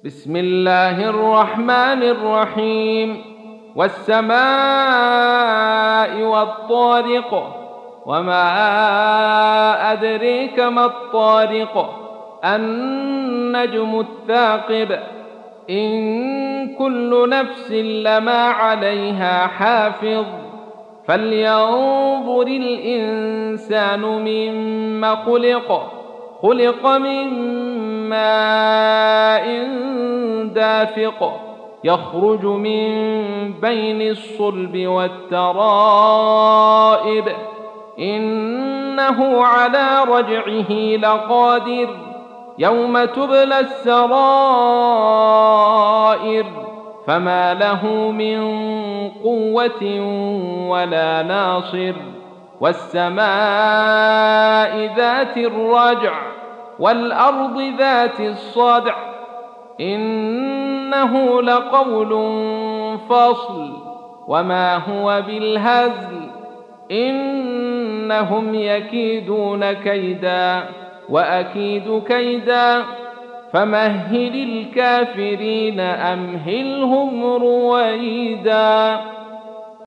بسم الله الرحمن الرحيم. والسماء والطارق، وما أدريك ما الطارق، النجم الثاقب، إن كل نفس لما عليها حافظ، فلينظر الإنسان مما خلق، خلق من ماء دافق، يخرج من بين الصلب والترائب، إنه على رجعه لقادر، يوم تبلى السرائر، فما له من قوة ولا ناصر. والسماء ذات الرجع، والأرض ذات الصدع، إنه لقول فصل، وما هو بالهزل، إنهم يكيدون كيدا وأكيد كيدا، فمهل الكافرين أمهلهم رويدا.